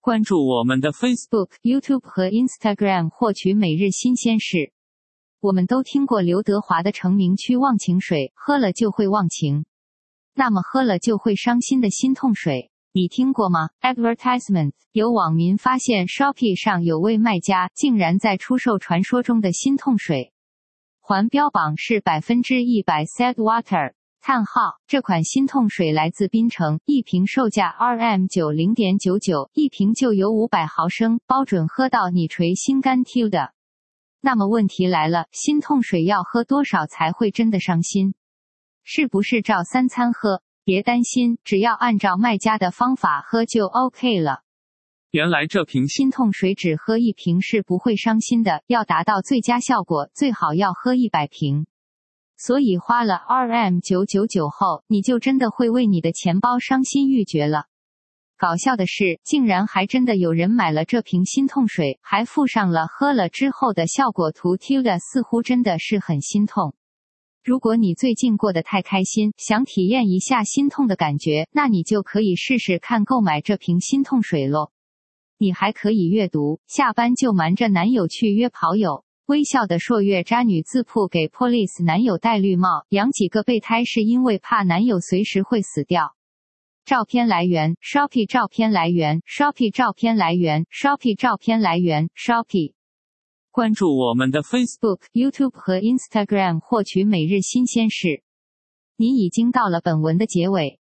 关注我们的 Facebook、YouTube 和 Instagram 获取每日新鲜事。我们都听过刘德华的成名曲《忘情水》，喝了就会忘情。那么喝了就会伤心的心痛水，你听过吗 ？Advertisement 有网民发现 Shopee 上有位卖家竟然在出售传说中的心痛水，环标榜是100% Sad Water。这款心痛水来自槟城，一瓶售价 RM90.99， 一瓶就有500毫升，包准喝到你垂心肝 Q 的。那么问题来了，心痛水要喝多少才会真的伤心？是不是照3餐喝？别担心，只要按照卖家的方法喝就 OK 了。 原来这瓶心痛水只喝1瓶是不会伤心的，要达到最佳效果，最好要喝100瓶。所以花了 RM999 后，你就真的会为你的钱包伤心欲绝了。搞笑的是，竟然还真的有人买了这瓶心痛水，还附上了喝了之后的效果图 Tilda 似乎真的是很心痛。如果你最近过得太开心，想体验一下心痛的感觉，那你就可以试试看购买这瓶心痛水咯。你还可以阅读，下班就瞒着男友去约跑友。微笑的朔月渣女自曝给 Police 男友戴绿帽，养几个备胎是因为怕男友随时会死掉。照片来源 Shopee 照片来源 Shopee 照片来源 Shopee 照片来源 Shopee。 关注我们的 Facebook、YouTube 和 Instagram 获取每日新鲜事。你已经到了本文的结尾，